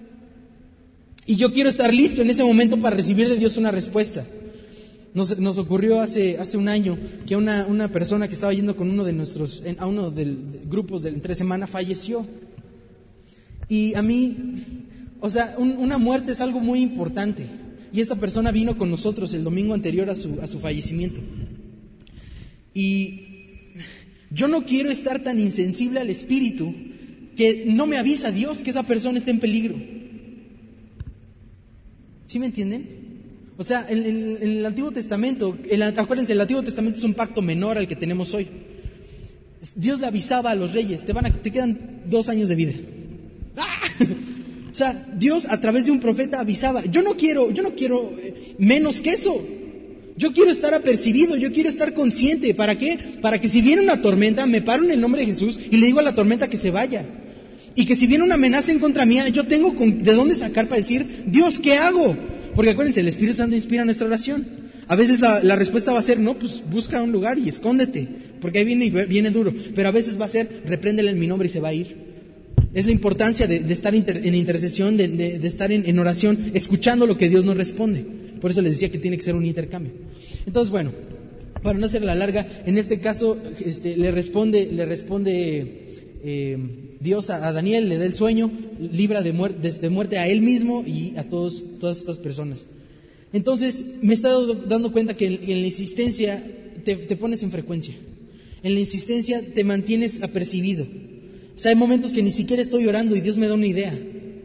Y yo quiero estar listo en ese momento para recibir de Dios una respuesta. Nos, nos ocurrió hace, hace un año que una, una persona que estaba yendo con uno de nuestros, en, a uno de los grupos de entre semana falleció. Y a mí, o sea, un, una muerte es algo muy importante. Y esta persona vino con nosotros el domingo anterior a su, a su fallecimiento. Y yo no quiero estar tan insensible al Espíritu que no me avisa Dios que esa persona está en peligro. ¿Sí me entienden? O sea, en, en, en el Antiguo Testamento, el, acuérdense, el Antiguo Testamento es un pacto menor al que tenemos hoy. Dios le avisaba a los reyes, te, van a, te quedan dos años de vida. ¡Ah! O sea, Dios a través de un profeta avisaba. Yo no quiero, yo no quiero menos que eso. Yo quiero estar apercibido, yo quiero estar consciente. ¿Para qué? Para que si viene una tormenta, me paro en el nombre de Jesús y le digo a la tormenta que se vaya. Y que si viene una amenaza en contra mía, yo tengo con, de dónde sacar para decir, Dios, ¿qué hago? Porque acuérdense, el Espíritu Santo inspira nuestra oración. A veces la, la respuesta va a ser, no, pues busca un lugar y escóndete, porque ahí viene, viene duro. Pero a veces va a ser, repréndele en mi nombre y se va a ir. Es la importancia de, de estar inter, en intercesión, de, de, de estar en, en oración, escuchando lo que Dios nos responde. Por eso les decía que tiene que ser un intercambio. Entonces, bueno, para no hacer la larga, en este caso este, le responde, le responde eh, Dios a, a Daniel, le da el sueño, libra de muerte, de, de muerte a él mismo y a todos, todas estas personas. Entonces, me he estado dando cuenta que en, en la insistencia te, te pones en frecuencia. En la insistencia te mantienes apercibido. O sea, hay momentos que ni siquiera estoy orando y Dios me da una idea.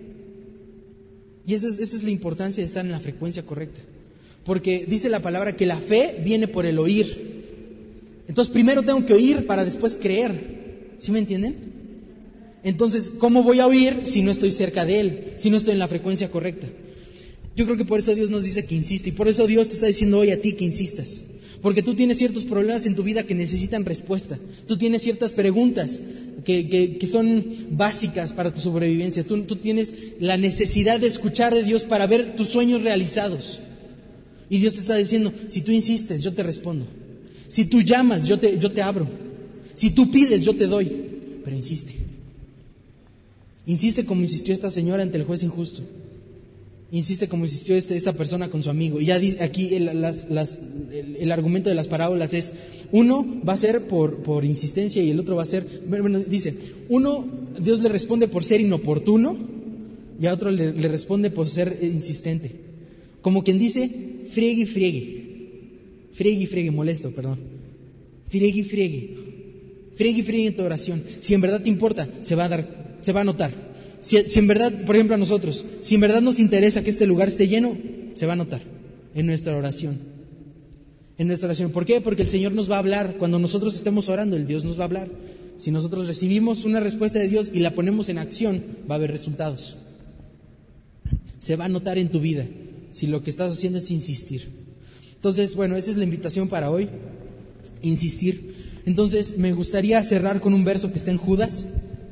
Y esa es, esa es la importancia de estar en la frecuencia correcta. Porque dice la palabra que la fe viene por el oír. Entonces primero tengo que oír para después creer. ¿Sí me entienden? Entonces, ¿cómo voy a oír si no estoy cerca de Él? Si no estoy en la frecuencia correcta. Yo creo que por eso Dios nos dice que insiste. Y por eso Dios te está diciendo hoy a ti que insistas. Porque tú tienes ciertos problemas en tu vida que necesitan respuesta. Tú tienes ciertas preguntas que, que, que son básicas para tu sobrevivencia. Tú, tú tienes la necesidad de escuchar de Dios para ver tus sueños realizados. Y Dios te está diciendo, si tú insistes, yo te respondo. Si tú llamas, yo te, yo te abro. Si tú pides, yo te doy. Pero insiste. Insiste como insistió esta señora ante el juez injusto. Insiste como insistió este, esta persona con su amigo. Y ya dice, aquí el, las, las, el, el argumento de las parábolas es, uno va a ser por, por insistencia y el otro va a ser, bueno, dice, uno, Dios le responde por ser inoportuno y a otro le, le responde por ser insistente. Como quien dice, friegue y friegue. Friegue y friegue, molesto, perdón. Friegue y friegue. Friegue y friegue en tu oración. Si en verdad te importa, se va a dar, se va a notar. Si, si en verdad, por ejemplo a nosotros, si en verdad nos interesa que este lugar esté lleno, se va a notar en nuestra oración. En nuestra oración. ¿Por qué? Porque el Señor nos va a hablar. Cuando nosotros estemos orando, el Dios nos va a hablar. Si nosotros recibimos una respuesta de Dios y la ponemos en acción, va a haber resultados. Se va a notar en tu vida si lo que estás haciendo es insistir. Entonces, bueno, esa es la invitación para hoy. Insistir. Entonces, me gustaría cerrar con un verso que está en Judas.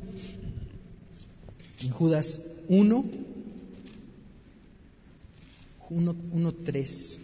En Judas uno, uno, tres.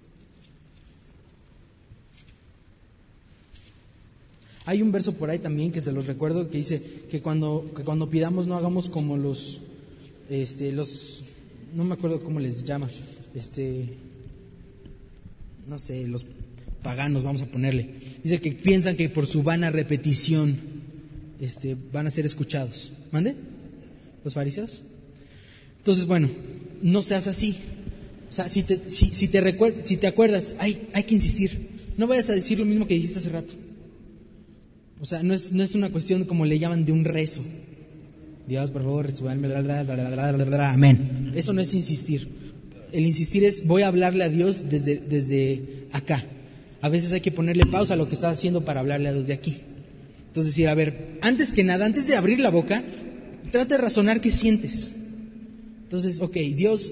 Hay un verso por ahí también que se los recuerdo que dice que cuando, que cuando pidamos no hagamos como los, este, los, no me acuerdo cómo les llama, este, no sé, los paganos, vamos a ponerle. Dice que piensan que por su vana repetición, este, van a ser escuchados. ¿Mande? ¿Los fariseos? Entonces, bueno, no seas así. O sea, si te, si, si te, recuer- si te acuerdas, hay, hay que insistir. No vayas a decir lo mismo que dijiste hace rato. O sea, no es, no es una cuestión como le llaman de un rezo. Dios, por favor, amén. Eso no es insistir. El insistir es, voy a hablarle a Dios desde, desde acá. A veces hay que ponerle pausa a lo que estás haciendo para hablarle a Dios de aquí. Entonces decir, a ver, antes que nada, antes de abrir la boca, trata de razonar qué sientes. Entonces, ok, Dios,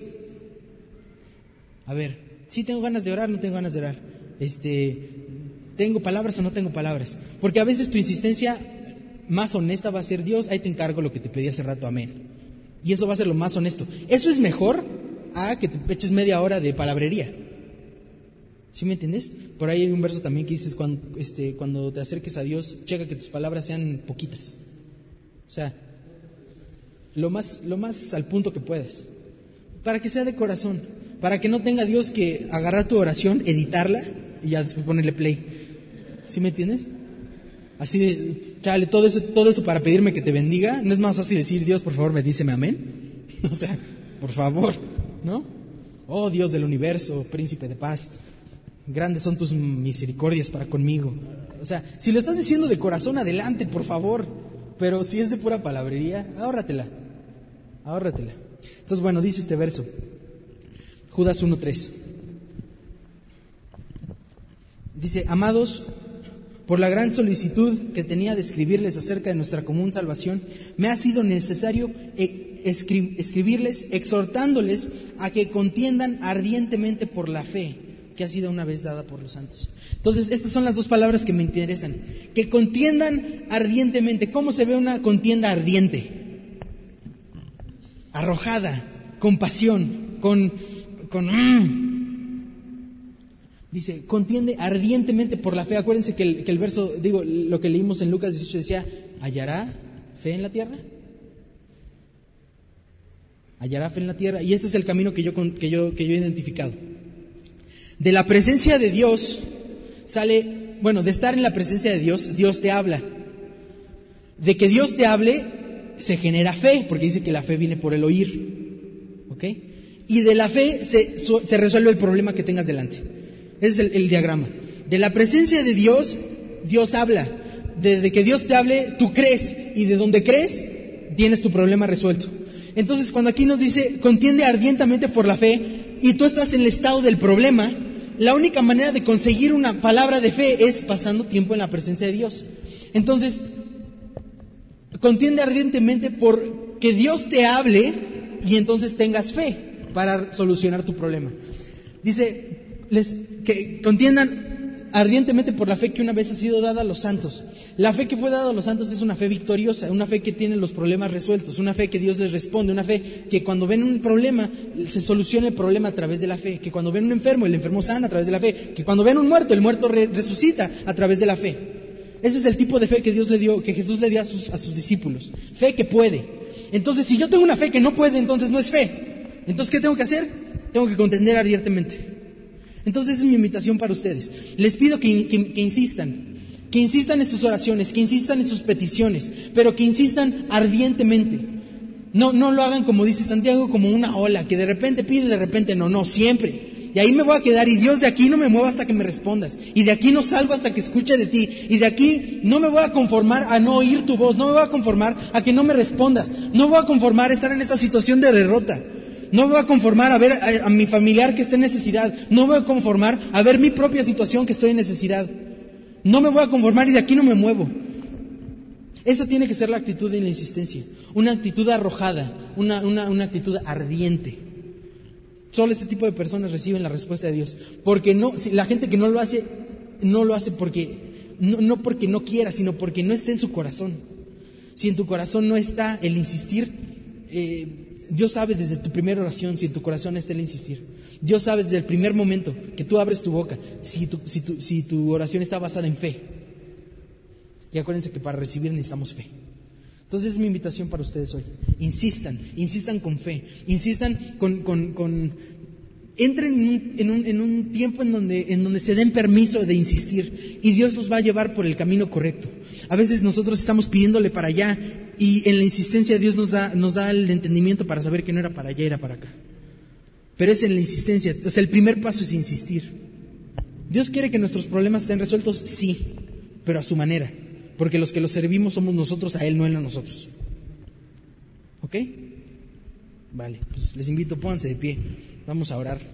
a ver, ¿sí tengo ganas de orar o no tengo ganas de orar? Este, ¿tengo palabras o no tengo palabras? Porque a veces tu insistencia más honesta va a ser, Dios, ahí te encargo lo que te pedí hace rato, amén. Y eso va a ser lo más honesto. Eso es mejor a que te eches media hora de palabrería. ¿Sí me entiendes? Por ahí hay un verso también que dices, cuando, este, cuando te acerques a Dios, checa que tus palabras sean poquitas. O sea, Lo más, lo más al punto que puedas, para que sea de corazón, para que no tenga Dios que agarrar tu oración, editarla y ya después ponerle play. ¿Sí me entiendes? Así de, chale, todo eso, todo eso para pedirme que te bendiga. No es más fácil decir, Dios, por favor, bendíceme, amén. O sea, por favor, ¿no? Oh Dios del universo, príncipe de paz, grandes son tus misericordias para conmigo. O sea, si lo estás diciendo de corazón, adelante, por favor. pero si es de pura palabrería, ahórratela, ahórratela. Entonces, bueno, dice este verso, Judas uno tres. Dice: amados, por la gran solicitud que tenía de escribirles acerca de nuestra común salvación, me ha sido necesario escri- escribirles, exhortándoles a que contiendan ardientemente por la fe que ha sido una vez dada por los santos. Entonces, estas son las dos palabras que me interesan. Que contiendan ardientemente. ¿Cómo se ve una contienda ardiente? Arrojada, con pasión, con... con mm. Dice, contiende ardientemente por la fe. Acuérdense que el, que el verso, digo, lo que leímos en Lucas dieciocho decía, ¿hallará fe en la tierra? ¿Hallará fe en la tierra? Y este es el camino que yo, que yo, que yo he identificado. De la presencia de Dios sale, bueno, de estar en la presencia de Dios, Dios te habla. De que Dios te hable, se genera fe, porque dice que la fe viene por el oír. ¿Ok? Y de la fe se, se resuelve el problema que tengas delante. Ese es el, el diagrama. De la presencia de Dios, Dios habla. Desde que Dios te hable, tú crees. Y de donde crees, tienes tu problema resuelto. Entonces, cuando aquí nos dice, contiende ardientemente por la fe, y tú estás en el estado del problema, la única manera de conseguir una palabra de fe es pasando tiempo en la presencia de Dios. Entonces, contiende ardientemente por que Dios te hable, y entonces tengas fe para solucionar tu problema. Dice... Les, que contiendan ardientemente por la fe que una vez ha sido dada a los santos. La fe que fue dada a los santos es una fe victoriosa, una fe que tiene los problemas resueltos, una fe que Dios les responde, una fe que cuando ven un problema se soluciona el problema a través de la fe, que cuando ven un enfermo, el enfermo sana a través de la fe, que cuando ven un muerto, el muerto re- resucita a través de la fe. Ese es el tipo de fe que Dios le dio, que Jesús le dio a sus, a sus discípulos. Fe que puede. Entonces, si yo tengo una fe que no puede, entonces no es fe. Entonces, ¿qué tengo que hacer? Tengo que contender ardientemente. Entonces, esa es mi invitación para ustedes. Les pido que, que, que insistan, que insistan en sus oraciones, que insistan en sus peticiones, pero que insistan ardientemente. No, no lo hagan como dice Santiago, como una ola, que de repente pide, de repente no, no, siempre. Y ahí me voy a quedar, y Dios, de aquí no me mueva hasta que me respondas, y de aquí no salgo hasta que escuche de ti, y de aquí no me voy a conformar a no oír tu voz, no me voy a conformar a que no me respondas, no me voy a conformar a estar en esta situación de derrota. No me voy a conformar a ver a, a mi familiar que esté en necesidad. No me voy a conformar a ver mi propia situación que estoy en necesidad. No me voy a conformar y de aquí no me muevo. Esa tiene que ser la actitud de la insistencia. Una actitud arrojada, una, una, una actitud ardiente. Solo ese tipo de personas reciben la respuesta de Dios. Porque no, si la gente que no lo hace, no lo hace porque no, no porque no quiera, sino porque no está en su corazón. Si en tu corazón no está el insistir, eh, Dios sabe desde tu primera oración si en tu corazón está el insistir. Dios sabe desde el primer momento que tú abres tu boca si tu, si tu, si tu oración está basada en fe. Y acuérdense que para recibir necesitamos fe. Entonces es mi invitación para ustedes hoy. Insistan, insistan con fe, insistan con... con, con entren en un, en, un, en un tiempo en donde, en donde se den permiso de insistir y Dios los va a llevar por el camino correcto. A veces nosotros estamos pidiéndole para allá y en la insistencia Dios nos da, nos da el entendimiento para saber que no era para allá, era para acá. Pero es en la insistencia, o sea, el primer paso es insistir. ¿Dios quiere que nuestros problemas estén resueltos? Sí, pero a su manera, porque los que los servimos somos nosotros a Él, no Él a nosotros. ¿Ok? Vale, pues les invito, pónganse de pie. Vamos a orar.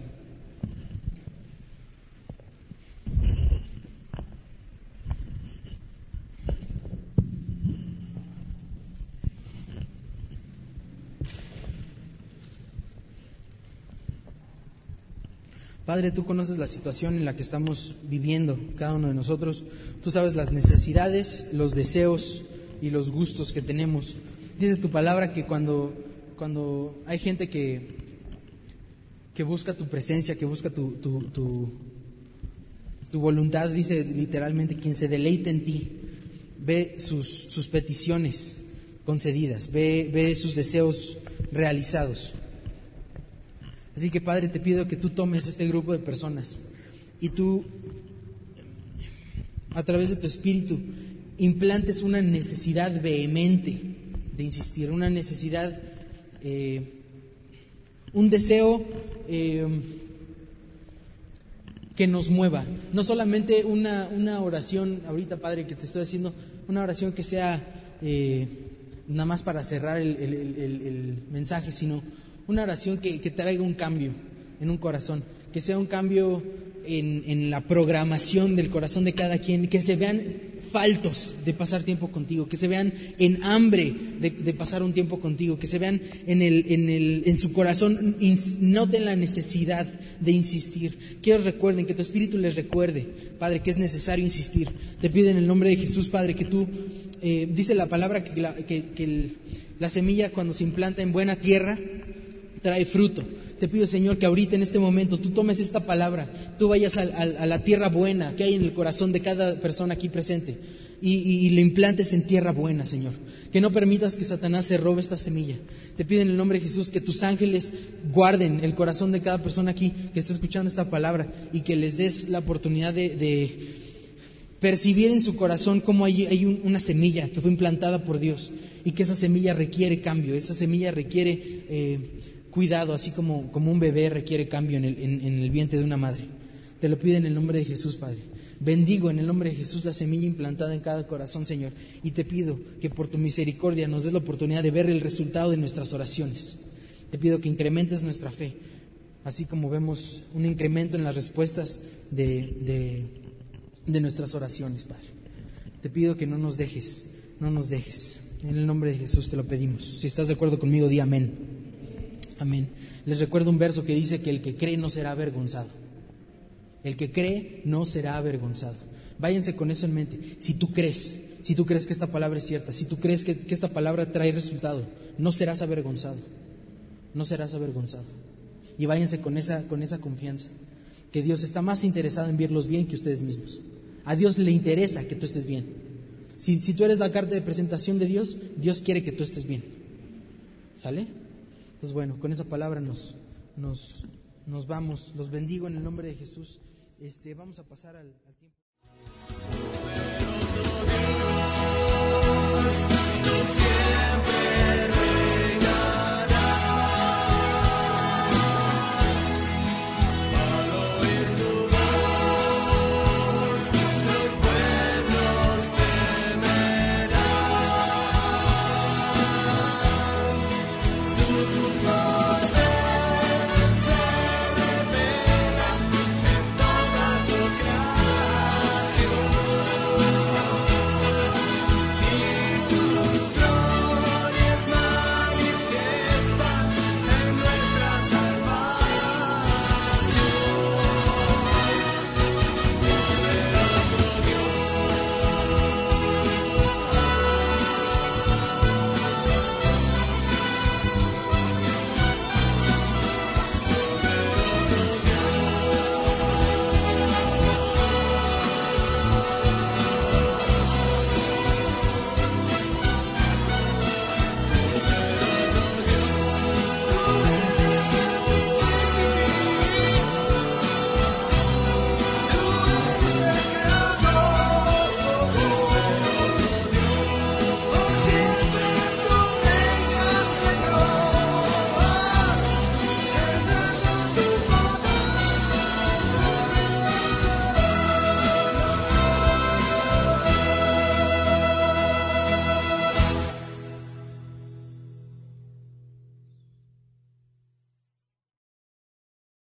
Padre, tú conoces la situación en la que estamos viviendo cada uno de nosotros. Tú sabes las necesidades, los deseos y los gustos que tenemos. Dice tu palabra que cuando, cuando hay gente que, que busca tu presencia, que busca tu, tu, tu, tu voluntad, dice literalmente, quien se deleita en ti, ve sus, sus peticiones concedidas, ve, ve sus deseos realizados. Así que, Padre, te pido que tú tomes este grupo de personas y tú, a través de tu Espíritu, implantes una necesidad vehemente de insistir, una necesidad, eh, un deseo eh, que nos mueva. No solamente una, una oración, ahorita, Padre, que te estoy haciendo, una oración que sea eh, nada más para cerrar el, el, el, el mensaje, sino una oración que, que traiga un cambio en un corazón, que sea un cambio en, en la programación del corazón de cada quien, que se vean faltos de pasar tiempo contigo, que se vean en hambre de, de pasar un tiempo contigo, que se vean en, el, en, el, en su corazón, ins, noten la necesidad de insistir, que ellos recuerden, que tu Espíritu les recuerde, Padre, que es necesario insistir. Te pido en el nombre de Jesús, Padre, que tú, eh, dice la palabra que, la, que, que el, la semilla cuando se implanta en buena tierra trae fruto. Te pido, Señor, que ahorita en este momento tú tomes esta palabra, tú vayas a, a, a la tierra buena que hay en el corazón de cada persona aquí presente y, y, y le implantes en tierra buena, Señor. Que no permitas que Satanás se robe esta semilla. Te pido en el nombre de Jesús que tus ángeles guarden el corazón de cada persona aquí que está escuchando esta palabra y que les des la oportunidad de, de percibir en su corazón cómo hay, hay un, una semilla que fue implantada por Dios y que esa semilla requiere cambio, esa semilla requiere eh, cuidado, así como, como un bebé requiere cambio en el, en, en el vientre de una madre. Te lo pido en el nombre de Jesús, Padre. Bendigo en el nombre de Jesús la semilla implantada en cada corazón, Señor. Y te pido que por tu misericordia nos des la oportunidad de ver el resultado de nuestras oraciones. Te pido que incrementes nuestra fe, así como vemos un incremento en las respuestas de, de, de nuestras oraciones, Padre. Te pido que no nos dejes, no nos dejes. En el nombre de Jesús te lo pedimos. Si estás de acuerdo conmigo, di amén. Amén. Les recuerdo un verso que dice que el que cree no será avergonzado. El que cree no será avergonzado. Váyanse con eso en mente. Si tú crees, si tú crees que esta palabra es cierta, si tú crees que, que esta palabra trae resultado, no serás avergonzado. No serás avergonzado. Y váyanse con esa, con esa confianza. Que Dios está más interesado en verlos bien que ustedes mismos. A Dios le interesa que tú estés bien. Si, si tú eres la carta de presentación de Dios, Dios quiere que tú estés bien. ¿Sale? Entonces, bueno, con esa palabra nos, nos, nos vamos. Los bendigo en el nombre de Jesús. Este, vamos a pasar al, al